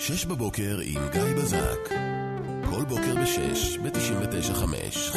6 בבוקר עם גיא בזק. כל בוקר ב-6 ב-99.5.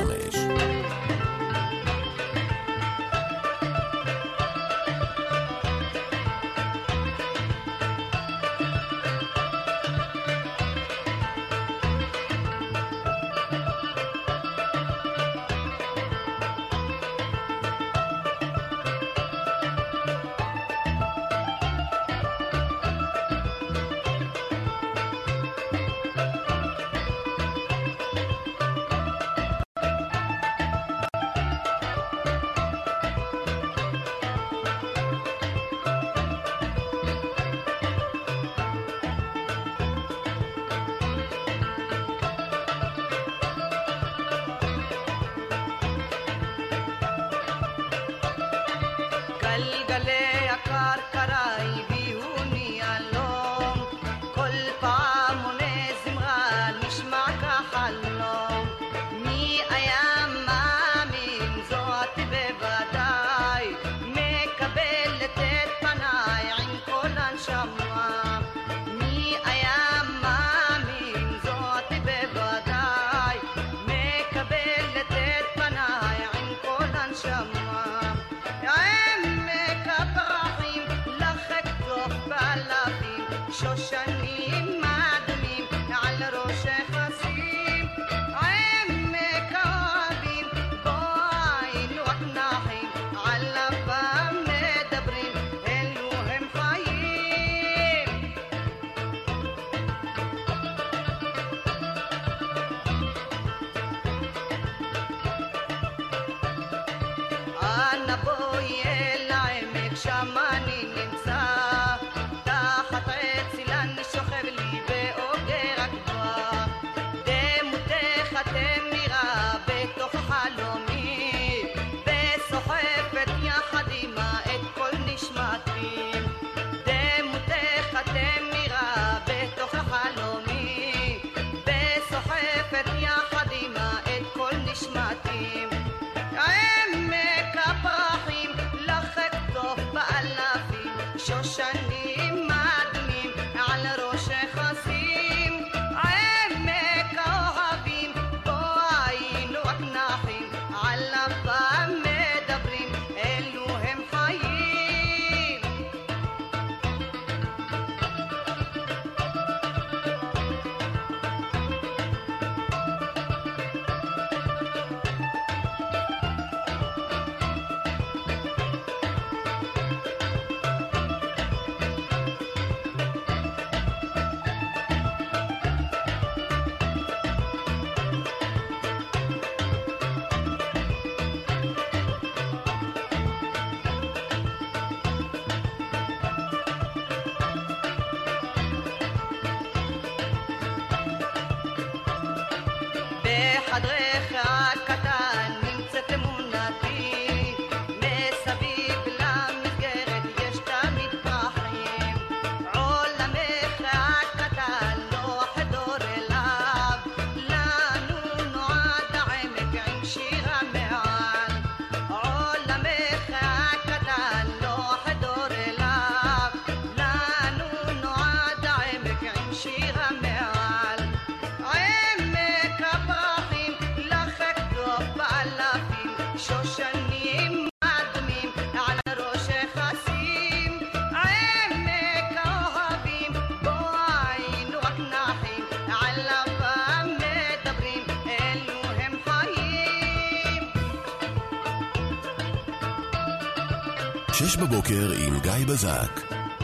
שש בבוקר עם גיא בזק.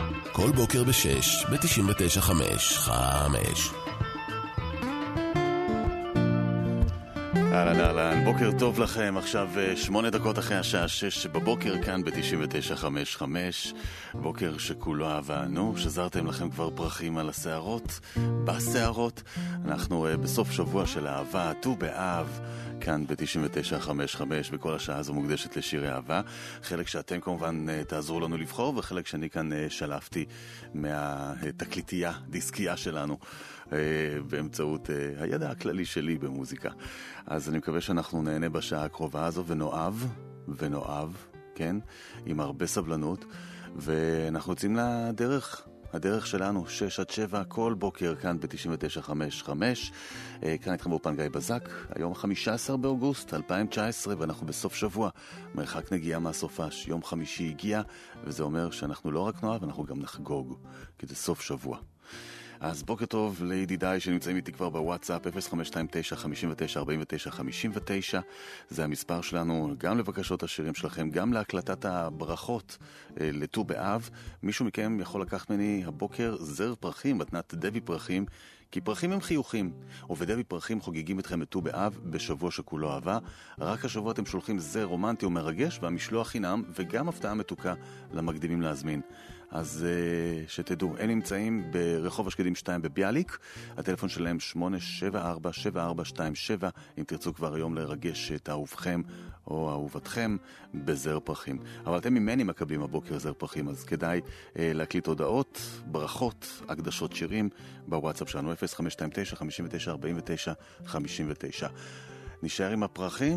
כל בוקר ב-6 ב-99.5. אהלן, בוקר טוב לכם. עכשיו 8 דקות אחרי השעה 6 בבוקר כאן ב-99.5. בוקר שכולו אהבה. נו, שזרתם לכם כבר פרחים על השערות, בשערות. אנחנו בסוף שבוע של אהבה, ט"ו באב, כאן ב-99.5. וכל השעה הזו מוקדשת לשירי אהבה. חלק שאתם כמובן תעזרו לנו לבחור, וחלק שאני כאן שלפתי מהתקליטייה, דיסקייה שלנו, באמצעות הידע הכללי שלי במוזיקה. אז אני מקווה שאנחנו נהנה בשעה הקרובה הזו ונואב, כן? עם הרבה סבלנות, ואנחנו יוצאים לדרך הדרך שלנו, 6-7, כל בוקר כאן ב-99.5. כאן איתכם באופן גיא בזק, היום 15 באוגוסט 2019, ואנחנו בסוף שבוע, מרחק נגיעה מהסופש. יום חמישי הגיע, וזה אומר שאנחנו לא רק נאהב, אנחנו גם נחגוג, כי זה סוף שבוע. אז בוקר טוב לידידיי שנמצאים איתי כבר בוואטסאפ, 0529-59-49-59, זה המספר שלנו, גם לבקשות השירים שלכם, גם להקלטת הברכות לט"ו באב. מישהו מכם יכול לקחת ממני הבוקר זר פרחים, מתנת דבי פרחים, כי פרחים הם חיוכים, ובדבי פרחים חוגגים אתכם לט"ו באב בשבוע שכולו אהבה. רק השבוע אתם שולחים זר רומנטי ומרגש, והמשלוח חינם, וגם הפתעה מתוקה למקדימים להזמין. אז שתדעו, הם נמצאים ברחוב השקדים 2 בביאליק, הטלפון שלהם 874-7427, אם תרצו כבר היום לרגש את אהובכם או אהובתכם בזר פרחים. אבל אתם ממני מקבלים הבוקר זר פרחים, אז כדאי להקליט הודעות, ברכות, הקדשות שירים בוואטסאפ שלנו 0529-59-49-59. נשאר עם הפרחים.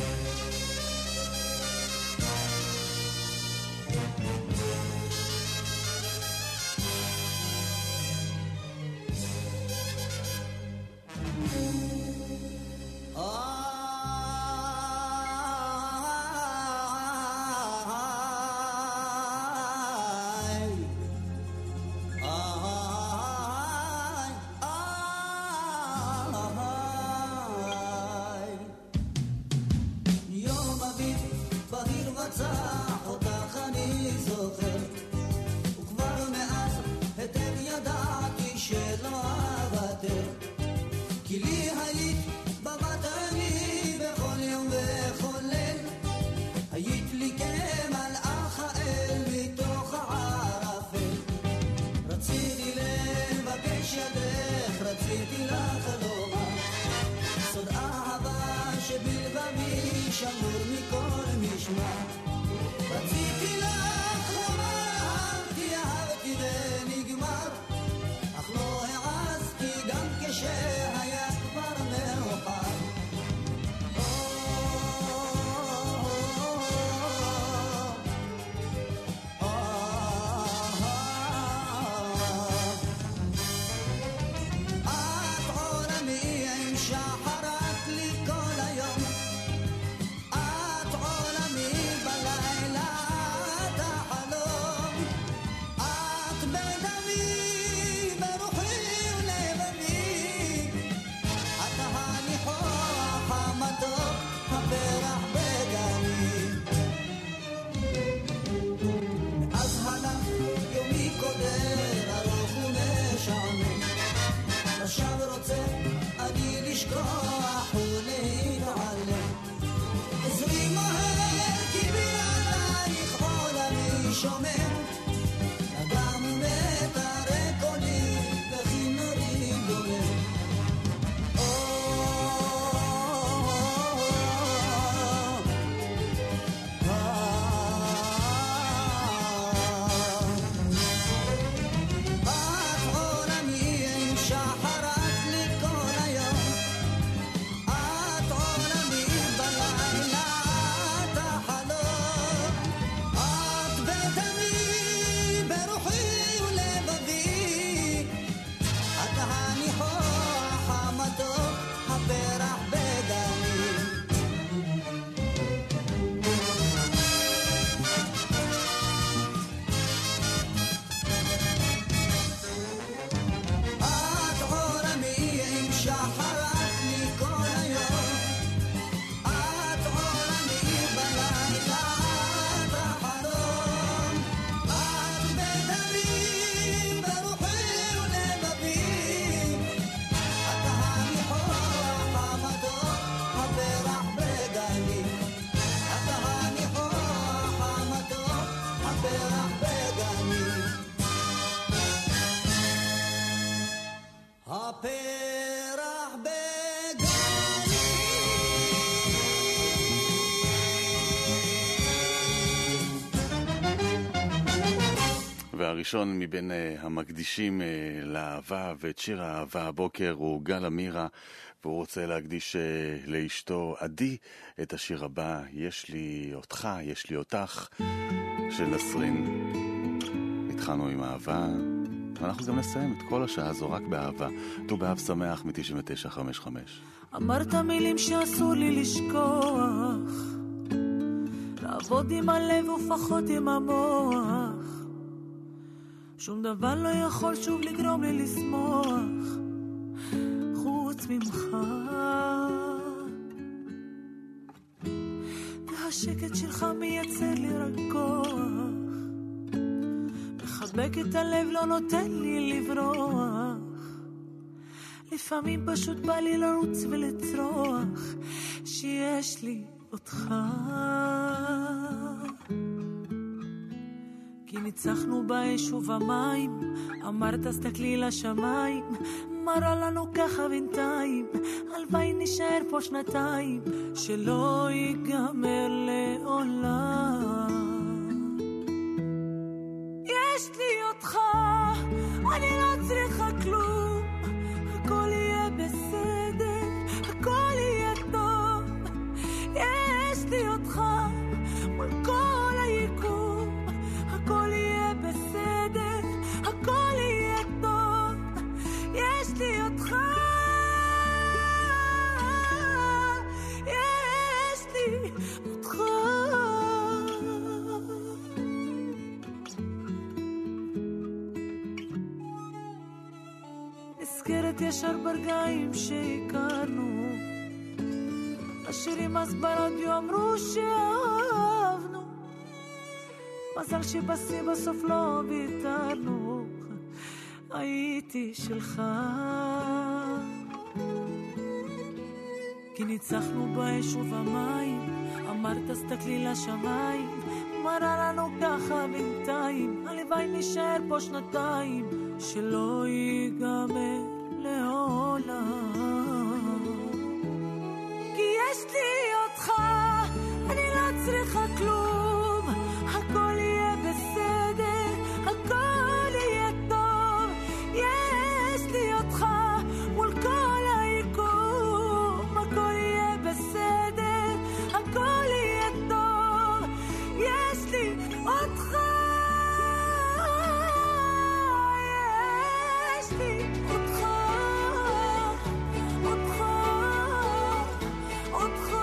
והראשון מבין המקדישים לאהבה ואת שיר האהבה הבוקר הוא גל אמירה, והוא רוצה להקדיש לאשתו עדי את השיר הבא, יש לי אותך, יש לי אותך, של נסרין. התחלנו עם אהבה, ואנחנו גם נסיים את כל השעה הזו רק באהבה. ט"ו באב שמח מ-99.5. אמרת מילים שאסור לי לשכוח, לעבוד עם הלב ופחות עם המוח, שום דבר לא יכול שוב לגרום לי לשמוח חוץ ממך, והשקט שלך מייצר לי רק כוח, מחבק את הלב לא נותן לי לברוח, לפעמים פשוט בא לי לרוץ ולצרוח שיש לי אותך, כי ניצחנו באש ובמים, אמרת סתכלי לשמיים, מראה לנו ככה בינתיים, הלוואי נשאר פה שנתיים, שלא ייגמר לעולם. יש לי אותך, אני לא צריכה כלום, הכל יהיה בסדר, הכל יהיה טוב, יש לי אותך מול כל היקום, הכל יהיה בסדר, הכל יהיה טוב, יש לי אותך, יש לי אותך. נזכרת ישר ברגעים שהכרנו, השירים אז ברדיו אמרו שאהבנו, מזל שבסי בסוף לא ויתרנו, הייתי שלך, כי ניצחנו באש ובמים, אמרת סתכלי לשמיים, מראה לנו ככה בינתיים, הלוואי נשאר פה שנתיים, שלא ייגמר לעולם. כי יש לי אותך, אני לא צריכה כלום, הכל יהיה בסדר, הכל יהיה טוב, יש לי אותך מול כל היקום, הכל יהיה בסדר, הכל יהיה טוב, יש לי אותך, יש לי אותך, אותך, אותך,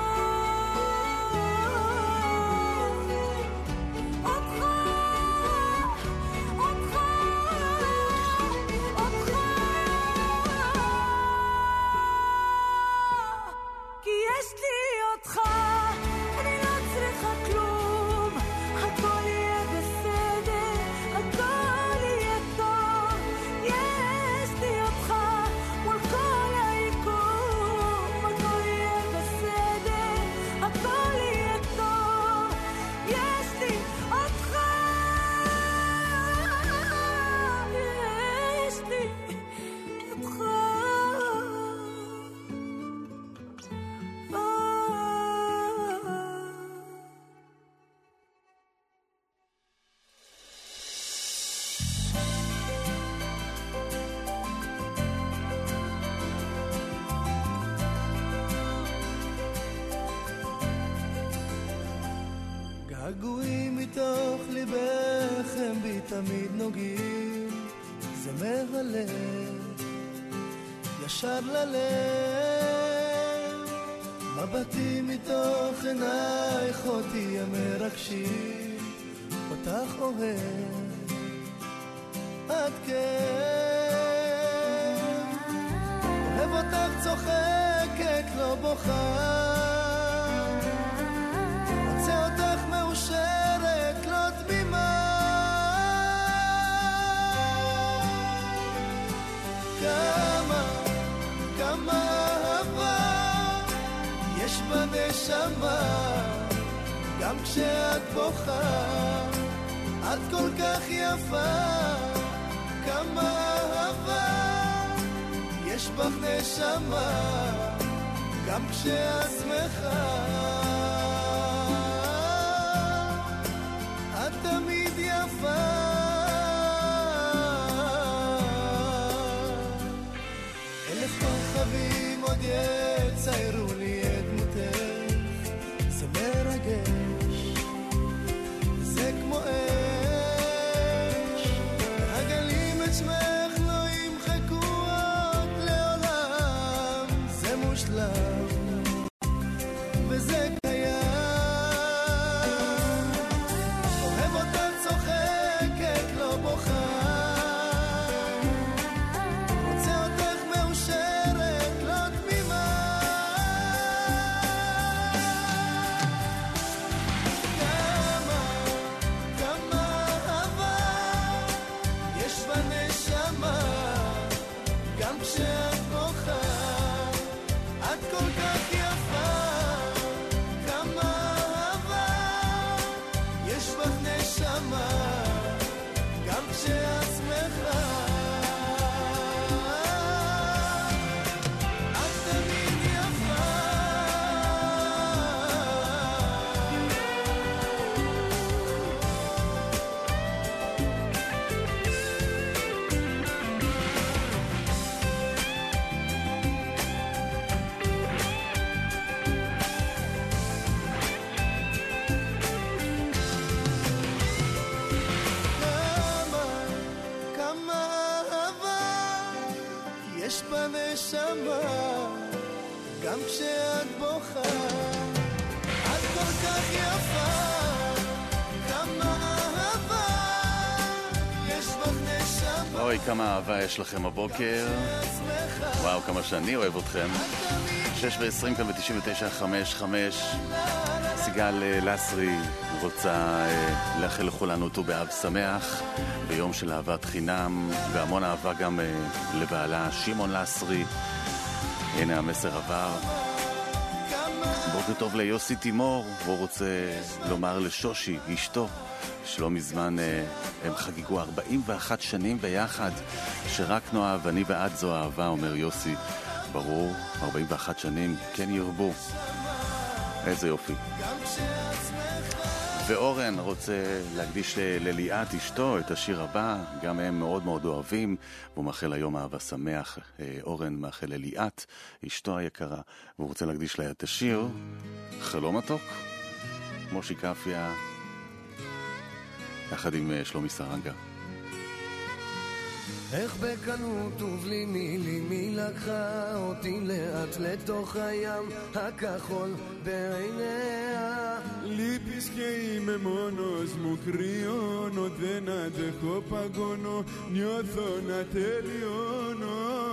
אותך, אותך, אותך, כי יש לי אותך, אני לא צריכה כלום, הכל יהיה בסדר, הכל יהיה טוב, יש לי אותך מול כל היקום, הכל יהיה בסדר, הכל יהיה טוב, יש לי אותך, יש לי אותך. געגועים מתוך ליבך הם בי תמיד נוגעים, זה מהלב ישר ללב, מבטים מתוך עינייך אותי המרגשים, אותך אוהב עד כן, אוהב אותך צוחקת לא בוכה, רוצה אותך מאושרת לא תמימה, כמה אהבה יש בנשמה, גם כשאת בוכה את כל כך יפה, כמה אהבה יש בך נשמה, גם כשאת שמחה את תמיד יפה, אלף כוכבים עוד יציירו לי את דמותך, זה מרגש, זה כמו אש, הגלים את שמך מושלם, וזה קיים. אוהב אותה צוחקת, לא בוכה, רוצה אותך מאושרת, לא תמימה. כמה אהבה יש בנשמה, גם כשאת בוכה, את כל כך יפה. כמה אהבה יש בך נשמה, גם כשאת שמחה. את תמיד יפה. כמה אהבה יש בנשמה, גם כשאת בוכה, את כל כך יפה. כמה אהבה יש בך נשמה, אוי, כמה אהבה יש לכם הבוקר. וואו, כמה שאני אוהב אתכם. 6:20 כאן ב-99.5. סיגל לסרי רוצה לאחל לכולנו ט"ו באב שמח, ביום של אהבת חינם, והמון אהבה גם לבעלה שמעון לסרי. הנה המסר עבר. בוקר טוב ליוסי תימור, הוא רוצה לומר לשושי, אשתו, שלא מזמן הם חגיגו 41 שנים ביחד, שרק נאהב, אני ואת זו אהבה, אומר יוסי. ברור, 41 שנים, כן ירבו. איזה יופי. ואורן רוצה להקדיש לליאת אשתו את השיר הבא, גם הם מאוד מאוד אוהבים, והוא מאחל היום אהבה שמח. אורן מאחל לליאת אשתו היקרה, והוא רוצה להקדיש לה את השיר חלום מתוק, מושי קפיה יחד עם שלומי סרנגה. איך בקנות ובלי מילים היא לקחה אותי לאט לתוך הים הכחול בעיניה. Li pischei me monos mu criono dena de copagono niozo na teliono.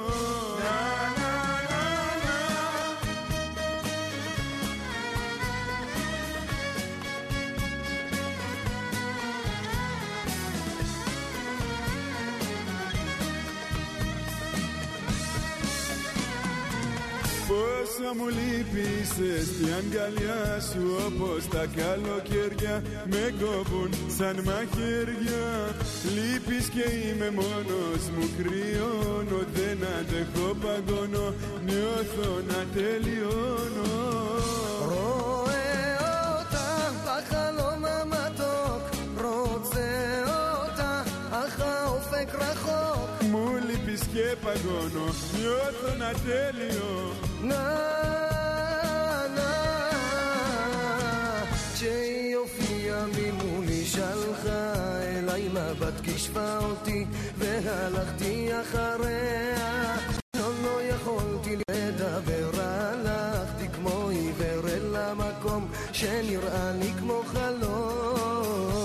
Πόσα μου λείπησες την αγκαλιά σου, όπως τα καλοκαίρια με κόβουν σαν μαχαίρια. Λείπεις και είμαι μόνος μου, κρυώνω, δεν αντέχω, παγώνω, νιώθω να τελειώνω. רואה אותה בחלום המתוק, רוצה אותה אך האופק רחוק. Μου λείπεις και παγώνω, νιώθω να τέλειο. נה כשהיא הופיעה ממולי שלחה אליי מבט כשפה אותי והלכתי אחריה. לא יכולתי לדבר, הלכתי כמו עיוור אל המקום שנראה לי כמו חלום.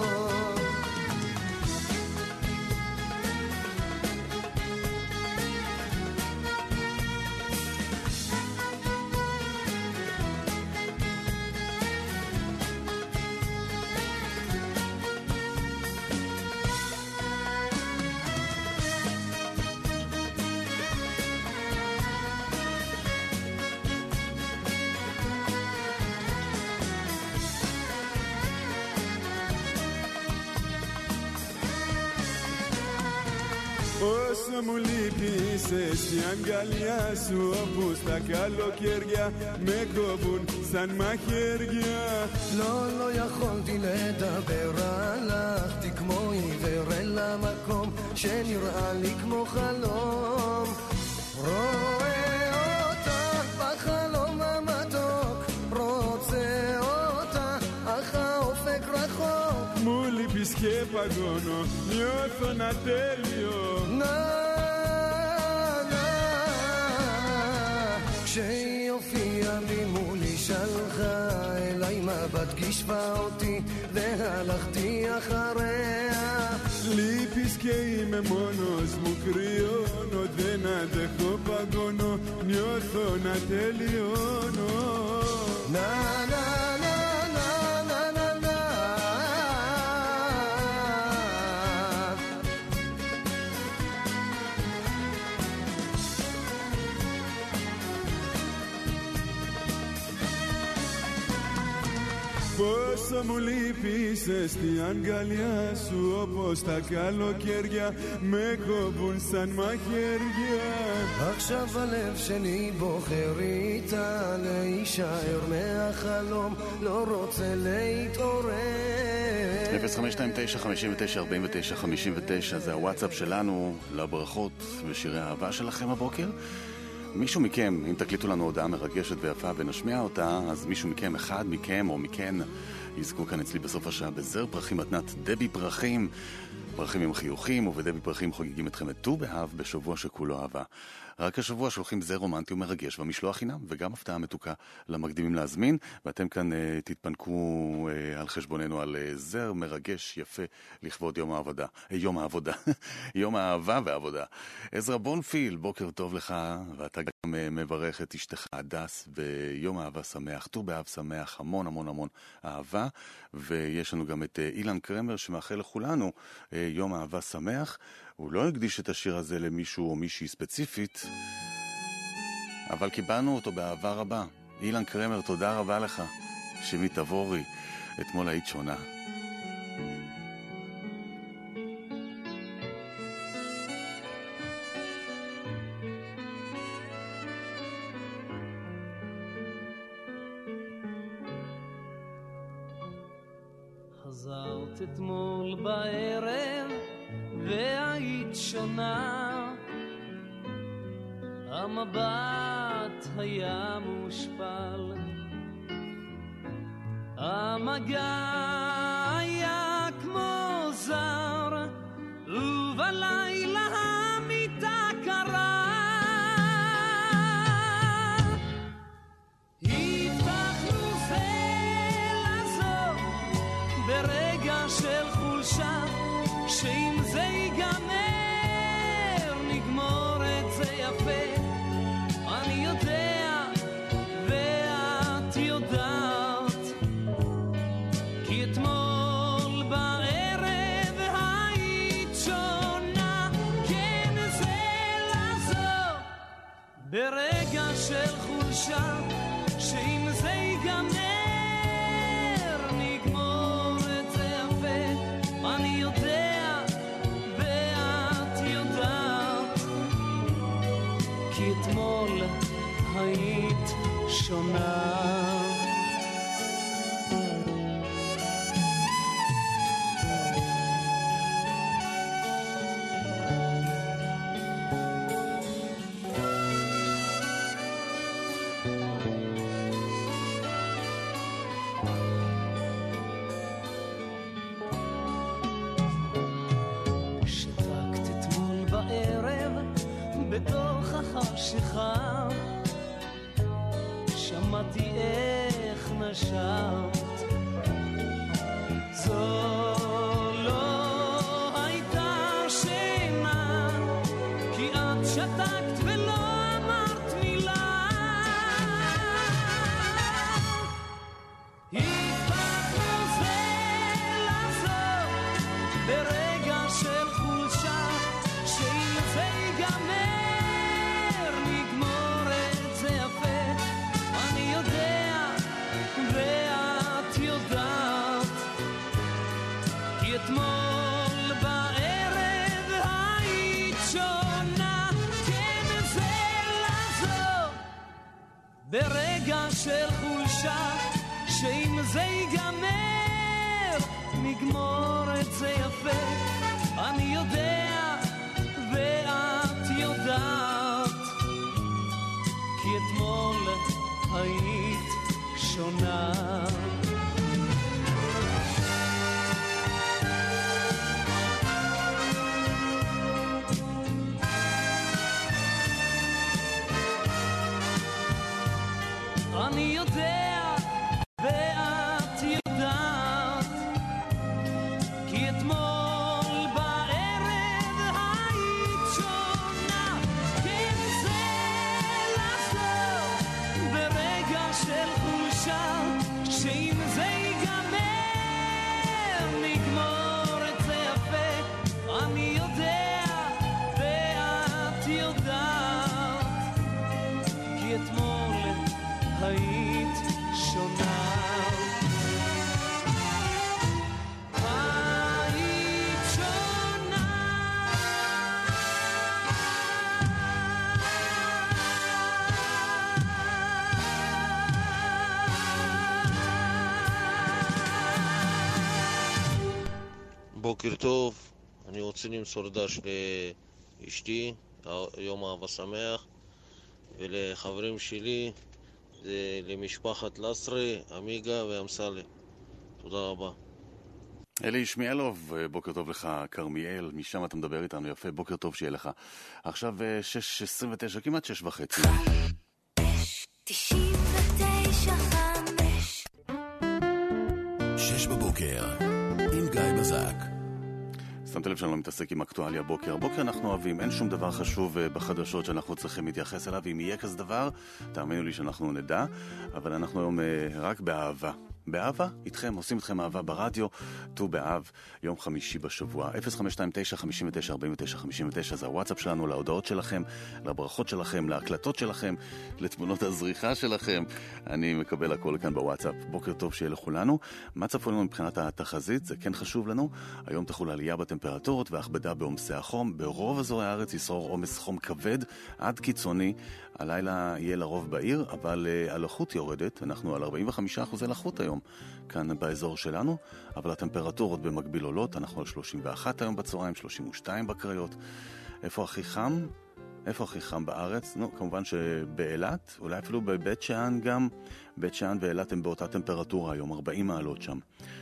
Όσο μου λείπησες η αγκαλιά σου, όπως τα καλοκαίρια με κόβουν σαν μαχαίρια. לא יכולתי לדבר, הלכתי כמו עיוור אל המקום שנראה לי כמו חלום. רואה אותה בחלום המתוק, רוצה אותה אך האופק רחוק. Μου λείπεις και παγώνω, νιώθω να τέλειο. כשהיא גישבה אותי והלכתי אחריה. Li piskei me monos mu kriono dena de copagono nyoto na teliono na na na na na na na Πόσο μου λείπεις στη αγκαλιά σου όπως τα καλοκαίρια με κόβουν σαν μαχαίρια. עכשיו הלב שלי בוחר איתה להישאר מהחלום לא רוצה להתעורר. 0529-59-49-59 זה הוואטסאפ שלנו לברכות ושירי האהבה שלכם הבוקר. מישהו מכם, אם תקליטו לנו הודעה מרגשת ויפה ונשמיע אותה, אז מישהו מכם, אחד מכם או מכן, יזכו כאן אצלי בסוף השעה בזר פרחים מתנת דבי פרחים. פרחים עם חיוכים, ובדבי פרחים חוגגים אתכם את ט"ו באב בשבוע שכולו אהבה. רק השבוע שולחים זר רומנטי ומרגש במשלוח חינם, וגם הפתעה מתוקה למקדימים להזמין, ואתם כאן תתפנקו על חשבוננו על זר מרגש יפה לכבוד יום העבודה. יום האהבה והעבודה. עזרא בונפיל, בוקר טוב לך, ואתה גם מברך את אשתך הדס ביום אהבה שמח, ט"ו באב שמח, המון המון המון אהבה, ויש לנו גם את אילן קרמר שמאחל לכולנו יום אהבה שמח. הוא לא הקדיש את השיר הזה למישהו או מישהי ספציפית, אבל קיבלנו אותו באהבה רבה. אילן קרמר, תודה רבה לך. שמי תבורי, אתמול היית שונה. חזרת אתמול בערב והיית שונה, המבט היה מושפל, המגע היה כמו זר, ובלילה המיטה קרה. הבטחנו זה לזו ברגע של חולשה, שאם זה ייגמר נגמור את זה יפה. אני יודע ואת יודעת, כי אתמול בערב היית שונה. כן, זה לעזור ברגע של חולשה, שאם זה ייגמר נגמור את זה יפה. אני יודע ואת יודעת, כי אתמול היית שונה. בתוך החשיכה שמעתי איך נשבת. זו לא הייתה שינה, כי את שתקת ולא אמרת מילה. הבטחנו זה לעזור ברגע של חולשה, שאם זה ייגמר אתמול בערב היית שונה. כן, זה לעזור ברגע של חולשה, שאם זה ייגמר נגמור את זה יפה. אני יודע ואת יודעת, כי אתמול היית שונה. אני יודע ואת יודעת, בוקר טוב, אני רוצה למסור דש לאשתי, יום אהבה שמח, ולחברים שלי, למשפחת לסרי, אמיגה ואמסלם. תודה רבה. אלי שמיאלוב, בוקר טוב לך, קרמיאל, משם אתה מדבר איתנו, יפה, בוקר טוב שיהיה לך. עכשיו 6:29, כמעט 6:30. 6 בבוקר, עם גיא בזק. שמתי לב שאני לא מתעסק עם אקטואליה בוקר. בוקר אנחנו אוהבים, אין שום דבר חשוב בחדשות שאנחנו צריכים להתייחס אליו. אם יהיה כזה דבר, תאמינו לי שאנחנו נדע, אבל אנחנו היום רק באהבה. באהבה, איתכם, עושים איתכם אהבה ברדיו, ט"ו באב, יום חמישי בשבוע. 0529-59-49-59, זה הוואטסאפ שלנו, להודעות שלכם, לברכות שלכם, להקלטות שלכם, לתמונות הזריחה שלכם. אני מקבל הכל כאן בוואטסאפ. בוקר טוב שיהיה לכולנו. מה צפו לנו מבחינת התחזית? זה כן חשוב לנו. היום תחול עלייה בטמפרטורות והכבדה בעומסי החום. ברוב אזורי הארץ ישרור עומס חום כבד עד קיצוני. הלילה יהיה לרוב בעיר, אבל הלחות יורדת. אנחנו על 45% לחות היום כאן באזור שלנו, אבל הטמפרטורות במקביל עולות. אנחנו על 31 היום בצהריים, 32 בקריות. איפה הכי חם? איפה הכי חם בארץ? נו, כמובן שבאילת, אולי אפילו בבית שאן גם. בית שאן ואילת הם באותה טמפרטורה היום, 40 מעלות שם.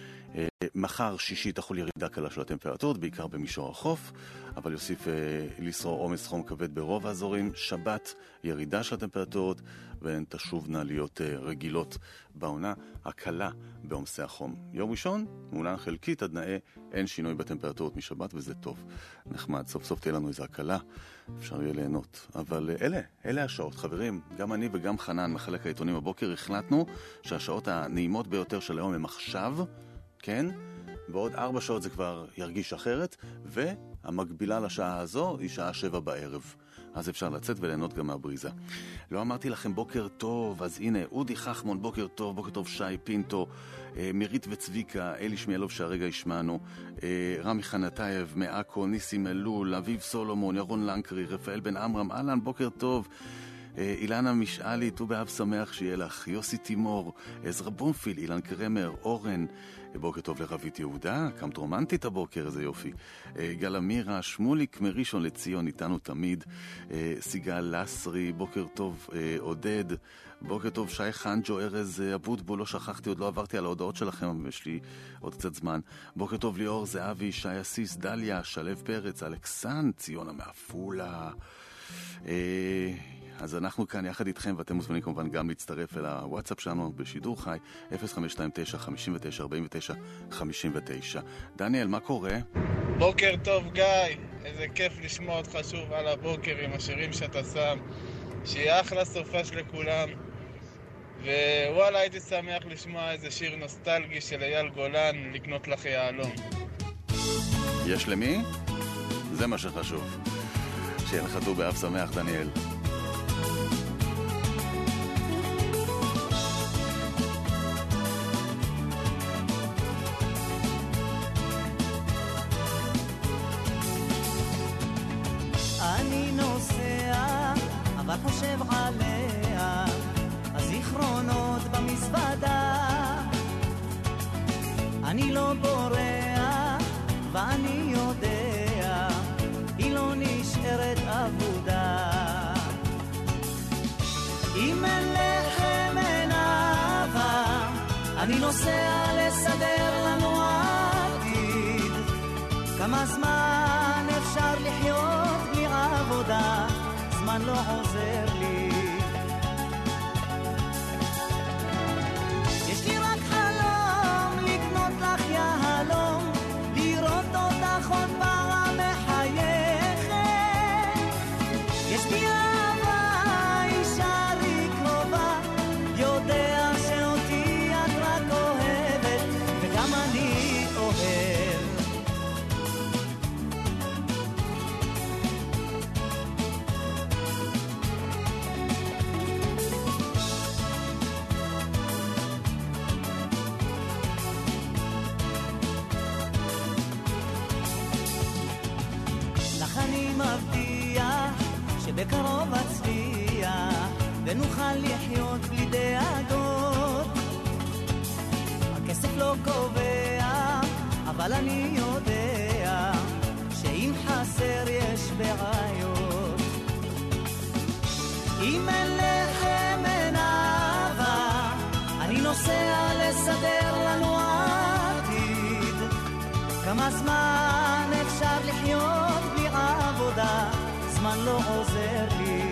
מחר שישי תחול ירידה קלה של הטמפרטורות, בעיקר במישור החוף, אבל יוסיף לשרור עומס חום כבד ברוב האזורים. שבת ירידה של הטמפרטורות, והן תשובנה להיות רגילות בעונה הקלה בעומסי החום. יום ראשון, מעונן חלקית עד נאה, אין שינוי בטמפרטורות משבת, וזה טוב. נחמד, סוף סוף תהיה לנו איזו הקלה, אפשר יהיה ליהנות. אבל אלה השעות, חברים, גם אני וגם חנן מחלק העיתונים בבוקר, החלטנו שהשעות הנעימות ביותר של היום הם עכשיו, כן? ועוד 4 שעות זה כבר ירגיש אחרת, והמקבילה לשעה הזו היא שעה 7 בערב. אז אפשר לצאת וליהנות גם מהבריזה. לא אמרתי לכם בוקר טוב, אז הנה, אודי חכמון, בוקר טוב שי פינטו, מירית וצביקה, אלי שמיאלוב שהרגע ישמענו, רמי חנתייב, מאקו, ניסים אלול, אביב סולומון, ירון לנקרי, רפאל בן אמרם, אלן, בוקר טוב. אילנה משאלי, ט"ו באב שמח שיהיה לך, יוסי תימור, עזרא בונפיל, אילן קרמר, אורן, בוקר טוב לרבית יהודה, קמת רומנטית הבוקר, איזה יופי. גל אמירה, שמוליק מראשון לציון, איתנו תמיד. סיגל לסרי, בוקר טוב עודד, בוקר טוב שי חנג'ו, ארז אבוטבול, לא שכחתי, עוד לא עברתי על ההודעות שלכם, יש לי עוד קצת זמן. בוקר טוב ליאור זהבי, שי אסיס, דליה, שלב פרץ, אלכסן, ציונה מעפולה. אז אנחנו כאן יחד איתכם, ואתם מוזמנים כמובן גם להצטרף אל הוואטסאפ שלנו בשידור חי, 0529-59-49-59. דניאל, מה קורה? בוקר טוב גיא, איזה כיף לשמוע אותך שוב על הבוקר עם השירים שאתה שם, שיהיה אחלה סופש לכולם, ווואלה הייתי שמח לשמוע איזה שיר נוסטלגי של אייל גולן, לקנות לך יעלום. יש למי? זה מה שחשוב. שיהיה לך ט"ו באב שמח דניאל. אני נוסע, אבל חושב עליה, הזיכרונות במזוודה. אני לא בורח, ואני יודע, היא לא נשארת עבודה. אם אין לחם אין אהבה, אני נוסע לסדר לנו עתיד. כמה זמן אפשר לחיות בלי עבודה, זמן לא עוזר לי. יש לי רק חלום לקנות לך יהלום, לראות אותך עוד פעם מחייכת. יש לי אהבה, אישה לי קרובה, יודע שאותי את רק אוהבת, וגם אני אוהב. בקרוב אצליח ונוכל לחיות בלי דאגות. הכסף לא קובע, אבל אני יודע חסר יש בעיות. אם אין לחם אין אהבה, אני נוסע לסדר לנו עתיד. כמה זמן אפשר לחיות בלי עבודה, זמן לא עוזר לי.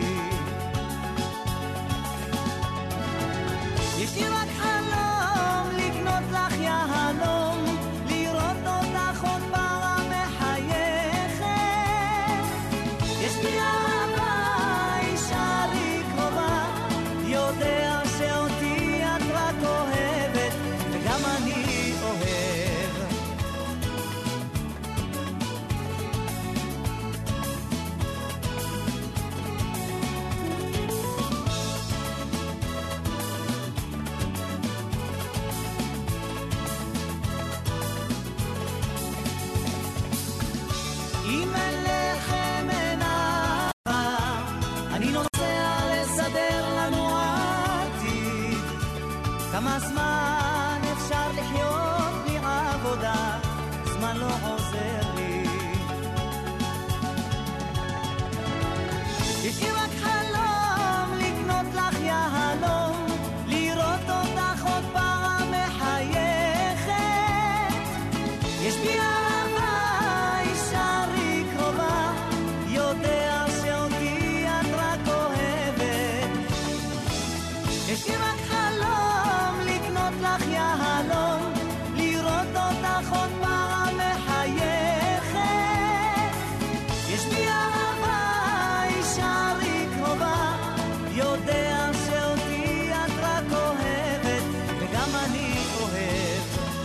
יש לי רק חלום לקנות לך יהלום, לראות אותך עוד פעם מחייכת. יש לי אהבה, אישה לי קרובה, יודע שאותי את רק אוהבת, וגם אני אוהב. אם אין לחם אין אהבה, אני נוסע לסדר לנו עתיד. כמה זמן אפשר לחיות בלי עבודה, זמן לא עוזר לי. יש לי רק חלום לקנות לך יהלום, לראות אותך עוד פעם מחייכת. יש בי אהבה, אישה לי קרובה, יודע שאותי את רק אוהבת. יש לי רק חלום לקנות לך יהלום, לראות אותך עוד פעם מחייכת. יש בי אהבה, אישה לי קרובה, יודע שאותי את רק אוהבת, וגם אני אוהב.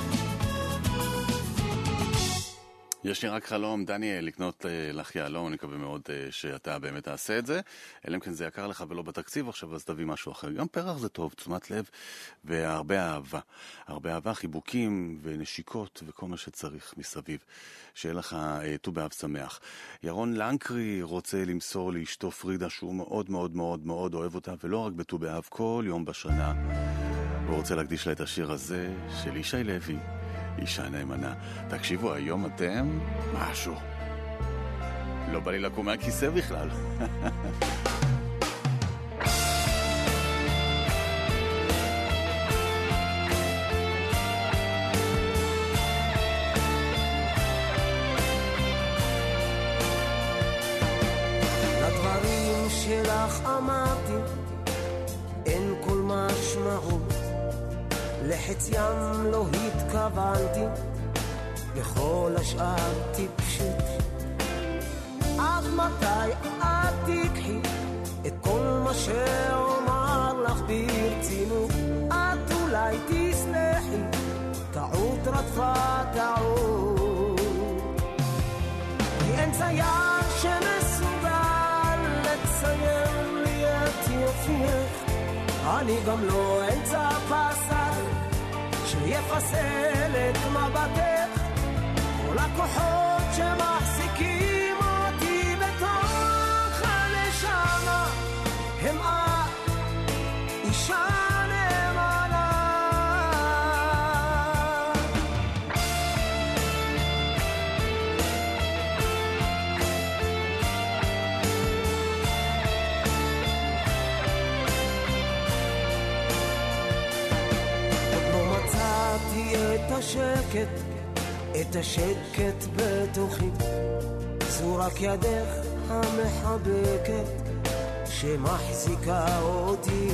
יש לי רק חלום, דניאל, לקנות לך יהלום, אני מקווה מאוד שאתה באמת תעשה את זה, אלא אם כן זה יקר לך ולא בתקציב עכשיו, אז תביא משהו אחר. גם פרח זה טוב, תשומת לב והרבה אהבה. הרבה אהבה, חיבוקים ונשיקות וכל מה שצריך מסביב. שיהיה לך ט"ו באב שמח. ירון לנקרי רוצה למסור לאשתו פרידה שהוא מאוד מאוד מאוד מאוד אוהב אותה, ולא רק בט"ו באב, כל יום בשנה. הוא רוצה להקדיש לה את השיר הזה של ישי לוי, אישה נאמנה. תקשיבו, היום אתם משהו. לא בא לי לקום מהכיסא בכלל. לדברים שלך אמרתי אין כל משמעות, לחציים לא התכוונתי, בכל השאר טיפשות. עד מתי את תקחי את כל מה שאומר לך ברצינות? את אולי תסלחי, טעות רדפה טעות, כי אין צייר שמסוגל לצייר לי את יופייך. אני גם לא אמצע פסל שיפסל את מבטך. כל הכוחות שמחזיקים אותי בתוך הנשמה הם את, אישה נאמנה. את השקט, את השקט בתוכי, זו רק ידך המחבקת שמחזיקה אותי.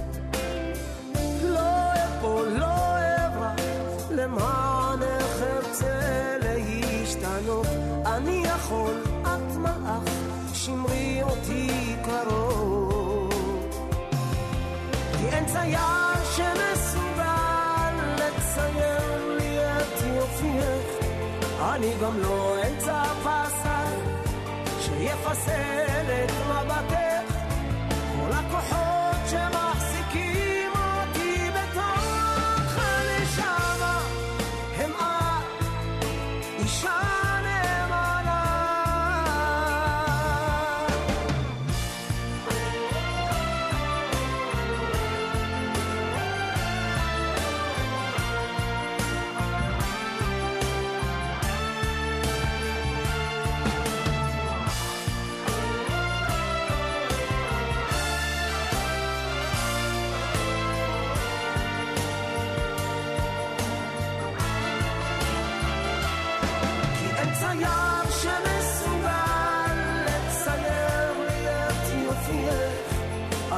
לא אפול, לא אברח, למענך ארצה להשתנות. אני יכול, את מלאך, שמרי אותי קרוב, כי אין צייר שמסוגל לצייר לי את יופייך. אני גם לא אמצע פסל שיפסל את מבטך. כל הכוחות שמחזיקים אותי בתוך הנשמה הם את, אישה נאמנה.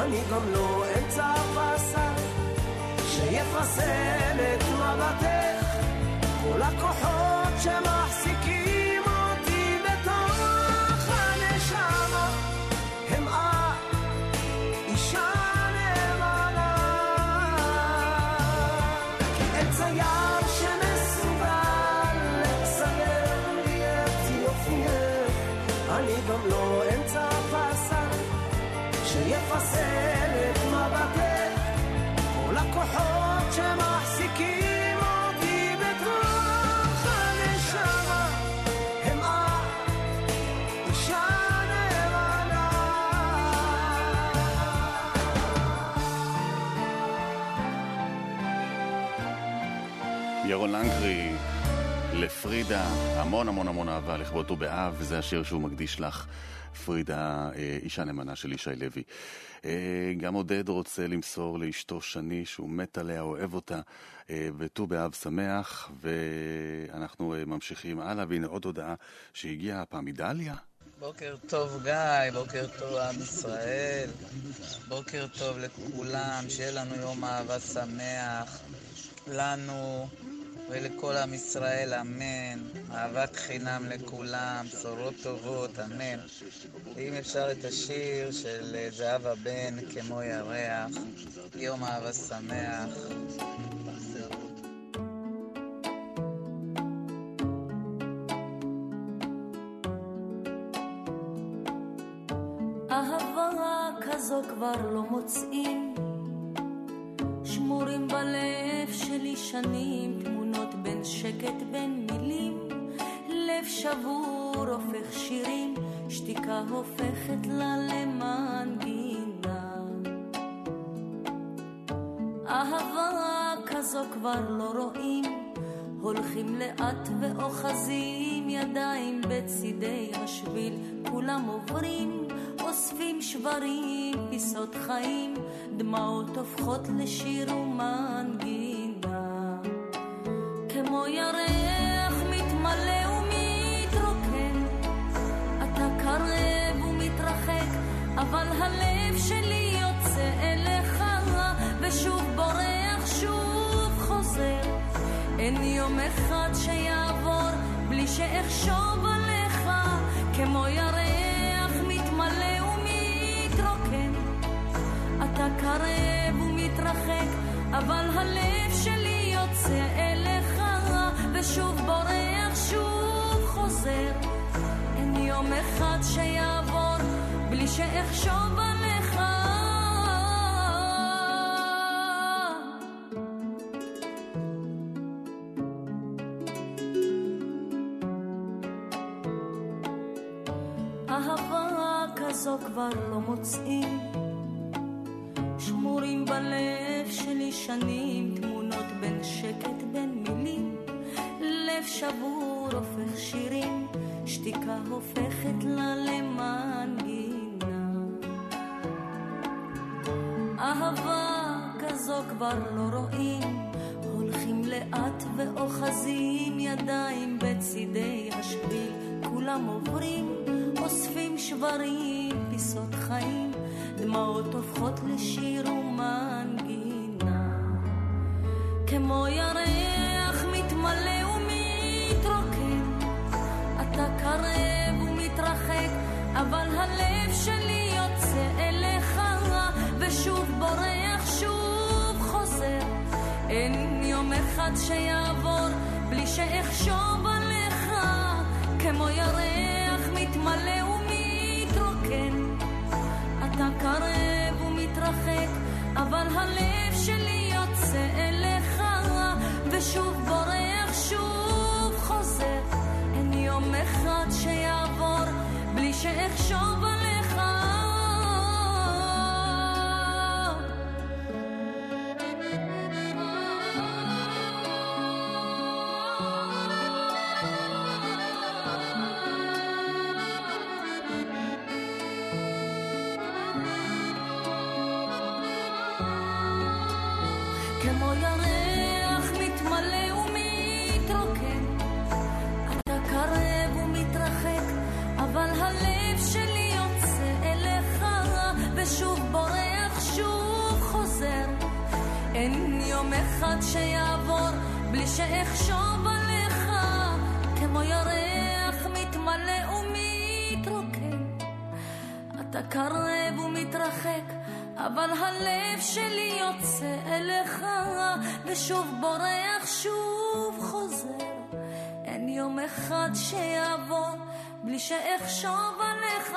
אני גם לא אמצע הפסה שיפרסם את מבטך כל הכוחות שמחזיקים אותי בתוך הנשמה הם אישה נאמנה כעץ היער שמסוגל לסדר לי את יופייך אני גם לא אמצע הפסה שיפרסם את מבטך כל הכוחות שמחזיקים אותי בתוך הנשמה הם אישה נאמנה ירון לנקרי לפרידה, המון המון המון אהבה לכבוד ט"ו באב, וזה השיר שהוא מקדיש לך, פרידה, אישה נאמנה של ישי לוי. גם עודד רוצה למסור לאשתו שני שהוא מת עליה, אוהב אותה, וט"ו באב שמח, ואנחנו ממשיכים הלאה, והנה עוד הודעה שהגיעה הפעם מדליה. בוקר טוב גיא, בוקר טוב עם ישראל, בוקר טוב לכולם, שיהיה לנו יום אהבה שמח, לנו ולכל עם ישראל, אמן. אהבת חינם לכולם, בשורות טובות, אמן. אם אפשר את השיר של זהבה בן, כמו ירח, יום אהבה שמח. אהבה כזו כבר לא מוצאים, שמורים בלב שלי שנים, תמונות בין שקט בין מילים, לב שבור הופך שירים, שתיקה הופכת לה למנגינה. אהבה כזו כבר לא רואים, הולכים לאט ואוחזים ידיים בצידי השביל, כולם עוברים, אוספים שברים, פיסות חיים, דמעות הופכות לשיר ומנגינה. כמו ירח מתמלא ומתרוקן, אתה קרב ומתרחק, אבל הלב שלי יוצא אליך, ושוב בורח, שוב חוזר. אין יום אחד שיעבור בלי שאחשוב עליך, כמו ירח מתמלא ומתרוקן, אתה קרב ומתרחק, אבל הלב שלי יוצא אליך, ושוב בורח, שוב חוזר. אין יום אחד שיעבור בלי שאחשוב עליך. אהבה כזו כבר לא מוצאים, שמורים בלב שלי שנים, תמונות בין שקט בין מילים, לב שבור הופך שירים, שתיקה הופכת לה למנגינה. אהבה כזו כבר לא רואים, הולכים לאט ואוחזים ידיים בצידי השביל, כולם עוברים, אוספים שברים, פיסות חיים, דמעות הופכות לשיר ומנגינה. כמו ירח מתמלא ומתרוקן, אתה קרב ומתרחק, אבל הלב שלי יוצא אליך, ושוב בורח, שוב חוזר. אין יום אחד שיעבור בלי שאחשוב עליך, כמו ירח מתמלא ומתרוקן, אתה קרב ומתרחק, אבל הלב שלי יוצא אליך, ושוב בורח, שוב חוזר. אין יום אחד שיעבור בלי שאחשוב עליך. יום אחד שיעבור בלי שאחשוב עליך, כמו ירח מתמלא ומתרוקן. אתה קרב ומתרחק, אבל הלב שלי יוצא אליך, ושוב בורח, שוב חוזר. אין יום אחד שיעבור בלי שאחשוב עליך.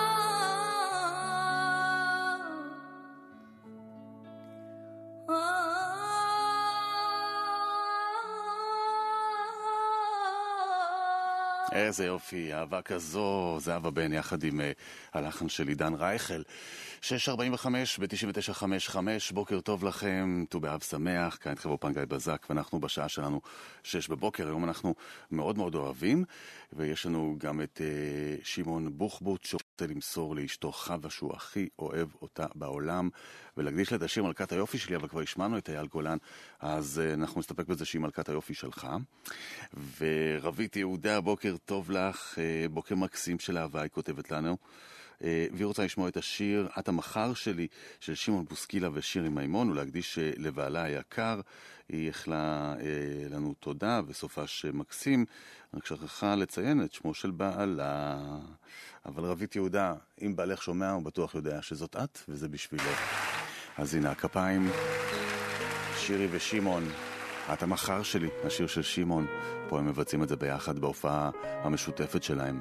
איזה יופי, אהבה כזו, זהבה בן יחד עם הלחן של עידן רייכל. 6:45 ב-99.55, בוקר טוב לכם, ט"ו באב שמח, כאן איתכם באולפן גיא בזק, ואנחנו בשעה שלנו 6 בבוקר, היום אנחנו מאוד מאוד אוהבים, ויש לנו גם את שמעון בוחבוט, שרוצה למסור לאשתו חווה שהוא הכי אוהב אותה בעולם, ולהקדיש לה את השיר מלכת היופי שלי, אבל כבר השמענו את אייל גולן, אז אנחנו נסתפק בזה שהיא מלכת היופי שלך. ורבית יהודה, בוקר טוב לך, בוקר מקסים של אהבה, היא כותבת לנו, והיא רוצה לשמוע את השיר "את המחר שלי" של שמעון בוסקילה ושירי מימון, ולהקדיש לבעלה היקר. היא יכלה לנו תודה וסופש מקסים, רק שכחה לציין את שמו של בעלה. אבל רבית יהודה, אם בעלך שומע הוא בטוח יודע שזאת את וזה בשבילו. אז הנה הכפיים, שירי ושמעון, "את המחר שלי", השיר של שמעון. פה הם מבצעים את זה ביחד בהופעה המשותפת שלהם.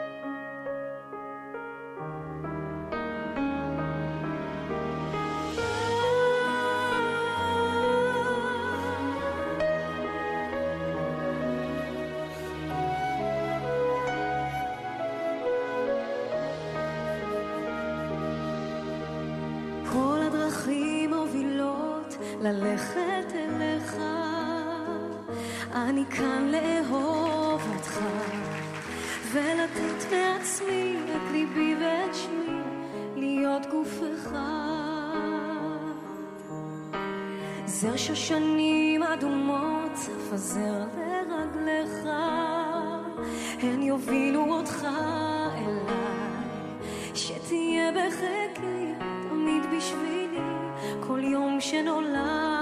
כל הדרכים מובילות ללכת אליך, אני כאן לאהוב אותך ולתת מעצמי את ליבי ואת שמי, להיות גוף אחד. זר שושנים אדומות פזר לרגליך, הן יובילו אותך אליי, שתהיה בחיקי תמיד בשבילי כל יום שנולד.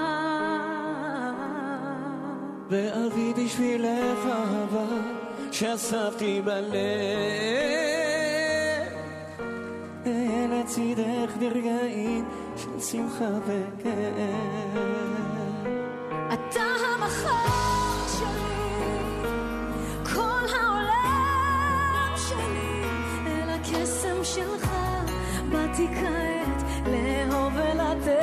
ואביא בשבילך אהבה שאספתי בלב, אהיה לצידך ברגעים של שמחה וכאב. אתה המחר שלי, כל העולם שלי, אל הקסם שלך באתי כעת לאהוב ולתת.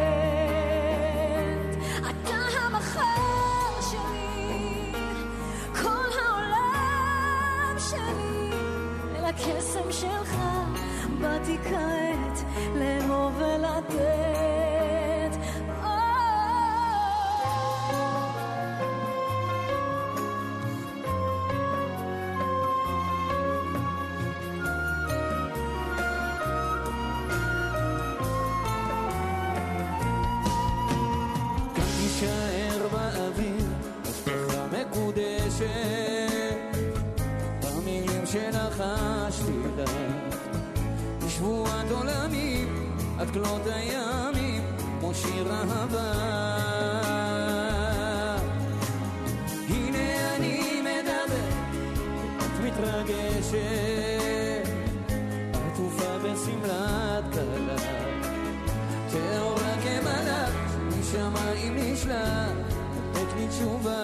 אתה המחר שלי, כל העולם שלי, אל הקסם שלך באתי כעת לאהוב ולתת. תישאר באוויר, הבטחה מקודשת, במילים שנחשתי לך, בשבועת עולמים, עד כלות הימים, כמו שיר אהבה. הנה אני מדבר, את מתרגשת, עטופה בשמלת כלה, תאורה כמלאך, משמיים נשלח, לתת לי תשובה.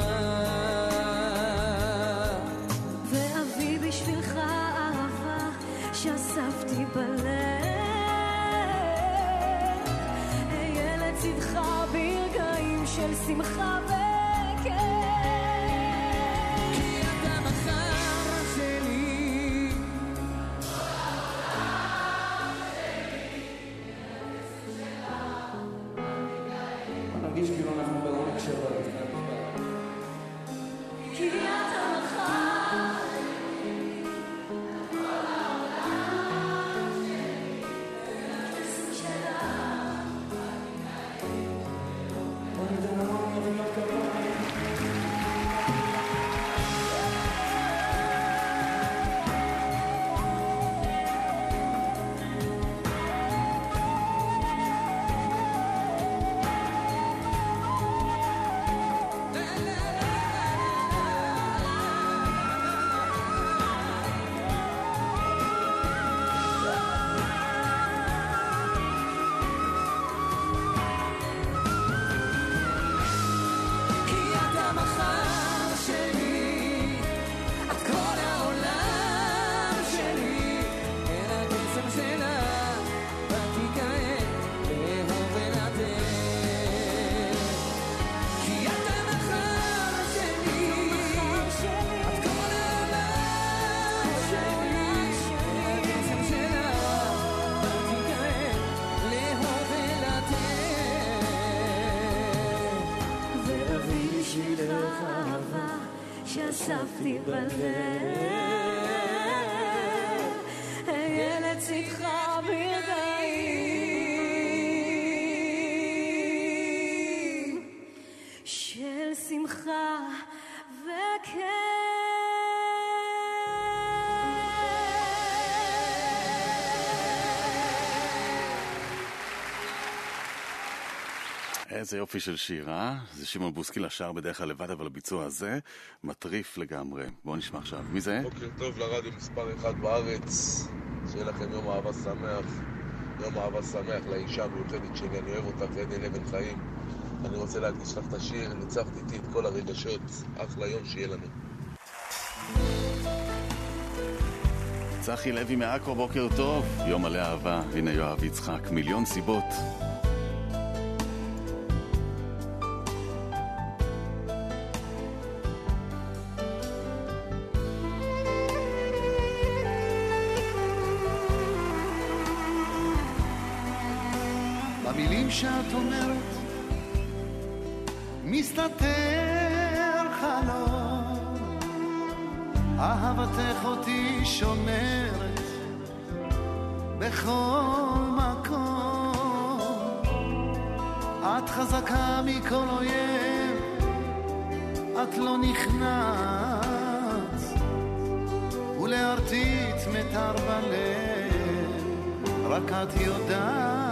ואביא בשבילך אהבה שאספתי בלב, אהיה לצדך ברגעים של שמחה וכאב. כי אתה המחר שלי, נרגיש כאילו אנחנו בעומק שבת. כי אתה המחר שלי, הצפתי בלב, אהיה לצדך ברגעים של שמחה וכיף. איזה יופי של שירה. זה שמעון בוסקילה שר בדרך כלל לבד, אבל הביצוע הזה מטריף לגמרי. בואו נשמע עכשיו. מי זה? בוקר טוב לרדיו מספר 1 בארץ. שיהיה לכם יום אהבה שמח. יום אהבה שמח לאישה המיוחדת שלי. אני אוהב אותך, עדן לבן חיים. אני רוצה להקדיש לך את השיר. ניצחת איתי את כל הרגשות. אחלה יום שיהיה לנו. צחי לוי מעכו, בוקר טוב. יום מלא אהבה. הנה יואב יצחק. מיליון סיבות. במילים שאת אומרת מסתתר חלום, אהבתך אותי שומרת בכל מקום. את חזקה מכל אויב, את לא נכנעת, ולהרטיט מטר בלב רק את יודעת.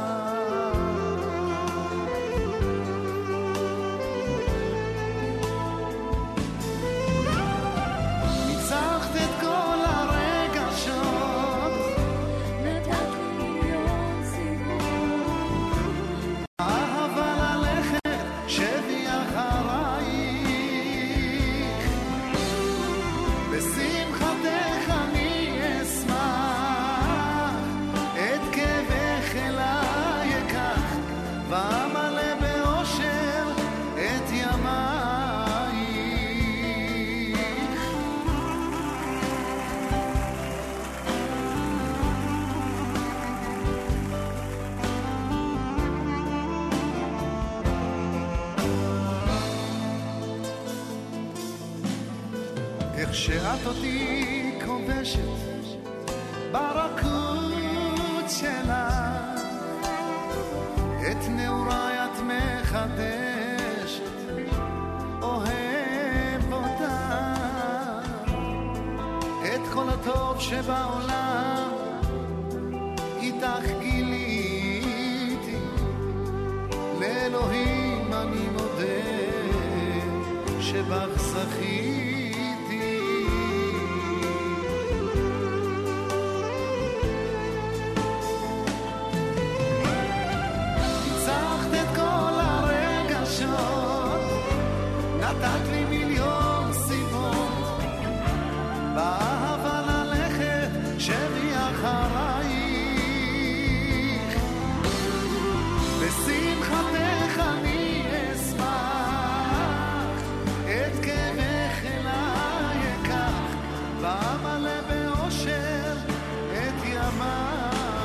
שאת אותי כובשת ברכות שלה, את נעוריי את מחדשת, אוהב אותה, את כל הטוב שבעולם איתך גיליתי, לאלוהים אני מודה שבך זכיתי. נתת לי מיליון סיבות, באהבה ללכת שבי אחרייך, בשמחתך אני אשמח, את כאבך אליי אקח, ואמלא באושר את ימיי.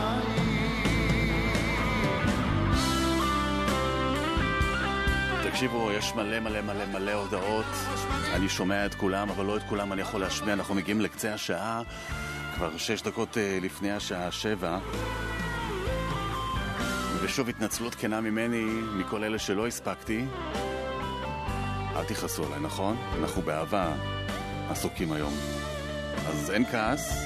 תקשיבו, יש מלא הודעות, אני שומע את כולם, אבל לא את כולם אני יכול להשמיע. אנחנו מגיעים לקצה השעה, כבר 6 דקות לפני השעה 7, ושוב התנצלות כנה ממני מכל אלה שלא הספקתי. אל תכעסו עליי, נכון? אנחנו באהבה עסוקים היום, אז אין כעס.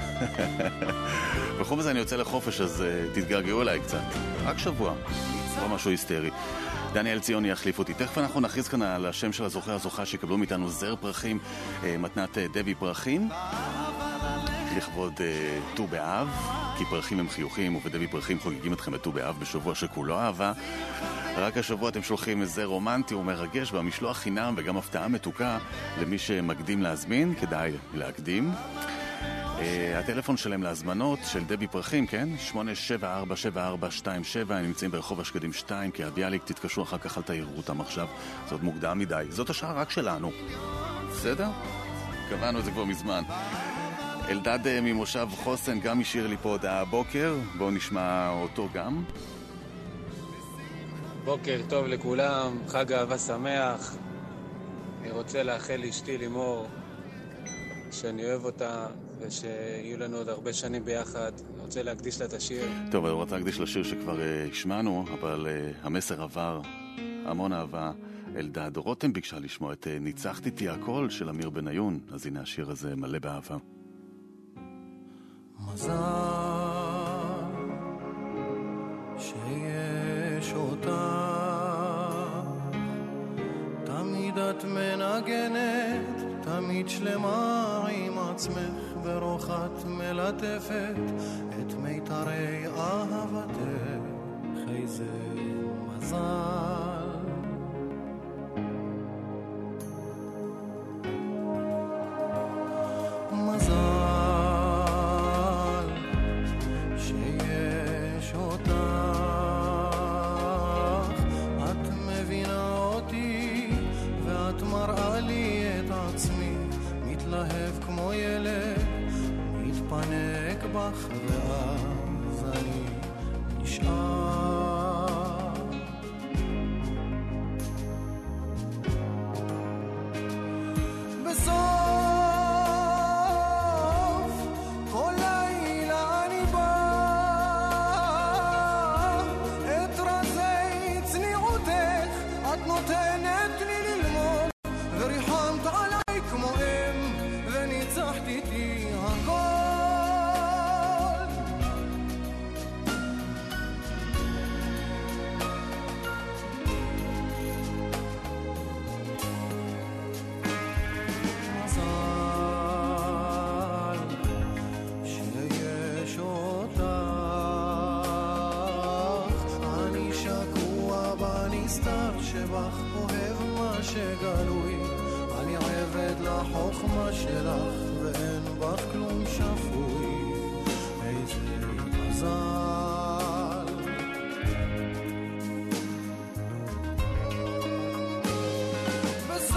בכל בזה אני יוצא לחופש, אז תתגרגעו אליי קצת, רק שבוע, לא משהו היסטרי. דניאל ציוני יחליף אותי. תכף אנחנו נכריז כאן על השם של הזוכה שיקבלו מאיתנו זר פרחים, מתנת דבי פרחים, לכבוד ט"ו באב, כי פרחים הם חיוכים, ובדבי פרחים חוגגים אתכם את ט"ו באב בשבוע שכולו אהבה. רק השבוע אתם שולחים זר רומנטי ומרגש במשלוח חינם, וגם הפתעה מתוקה למי שמקדים להזמין, כדאי להקדים. הטלפון שלהם להזמנות של דבי פרחים, כן? 8747427, הם נמצאים ברחוב השקדים 2, כי הביאליק תתקשרו אחר כך, אל תעירו אותם עכשיו, זאת מוקדם מדי. זאת השעה רק שלנו, בסדר? קבענו את זה כבר מזמן. אלדד ממושב חוסן גם השאיר לי פה הודעה הבוקר, בואו נשמע אותו גם. בוקר טוב לכולם, חג אהבה שמח. אני רוצה לאחל לאשתי לימור שאני אוהב אותה ושיהיו לנו עוד הרבה שנים ביחד. אני רוצה להקדיש לה את השיר. טוב, אני רוצה להקדיש לשיר שכבר השמענו, אבל המסר עבר, המון אהבה. אלדד רותם ביקשה לשמוע את ניצחת איתי הכל של אמיר בניון, אז הנה השיר הזה מלא באהבה. מזל שיש אותה, תמיד את מנגנת, תמיד שלמה עם עצמך, ברוך את מלטפת את מיתרי אהבתך. איזה מזל שיש אותך, את מבינה אותי ואת מראה לי את עצמי, מתלהב כמו ילד, מתפנק בך ואז אני נשאר. בסוף כל לילה אני בא, את רזי צניעותך את נותנת לי ללמוד, וריחמת עליי כמו אם וניצחת איתי הכל. שיש אותך, אני שקוע בנסתר שבך, אוהב מה שגלוי, אני עבד לחוכמה שלך ואין בך כלום שפוי. איזה מזל בסוף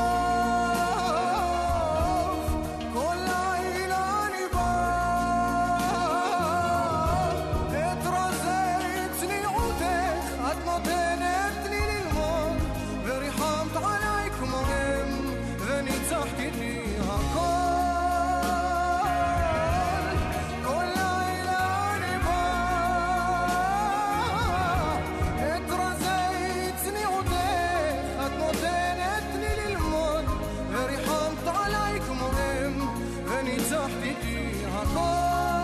כל לילה אני בא, את רזי צניעותך את נותנת לי ללמוד, וריחמת עליי כמו אם וניצחת איתי הכל. כל לילה אני בא, את רזי צניעותך את נותנת לי ללמוד, וריחמת עליי כמו אם וניצחת איתי הכל.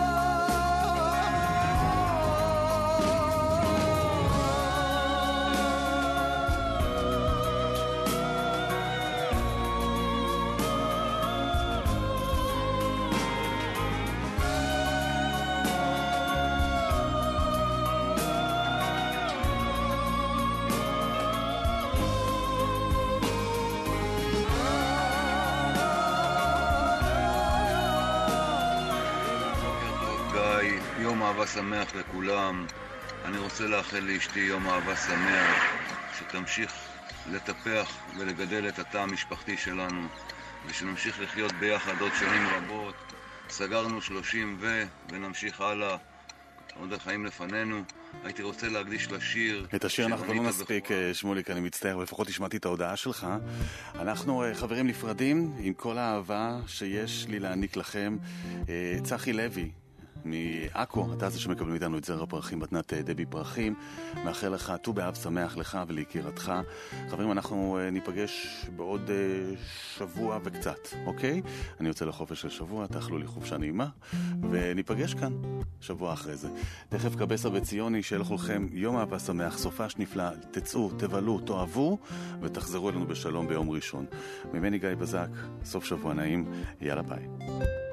גיא, יום אהבה שמח לכולם. אני רוצה לאחל לאשתי יום אהבה שמח, שתמשיך לטפח ולגדל את התא המשפחתי שלנו, ושנמשיך לחיות ביחד עוד שנים רבות. סגרנו 30 ונמשיך הלאה, עוד החיים לפנינו. הייתי רוצה להקדיש לשיר. את השיר אנחנו לא נספיק, שמוליק, אני מצטער, לפחות השמעתי את ההודעה שלך. אנחנו חברים נפרדים עם כל האהבה שיש לי להעניק לכם. צחי לוי מעכו, אתה זה שמקבל מאיתנו את זר הפרחים, מתנת דבי פרחים. מאחל לך ט"ו באב שמח לך וליקירתך. חברים, אנחנו ניפגש בעוד שבוע וקצת, אוקיי? אני יוצא לחופש של שבוע, תאכלו לי חופשה נעימה, וניפגש כאן שבוע אחרי זה. תכף קבסה וציוני, שיהיה לכולכם יום אהבה שמח, סופש נפלא, תצאו, תבלו, תאהבו, ותחזרו אלינו בשלום ביום ראשון. ממני גיא בזק, סוף שבוע נעים, יאללה ביי.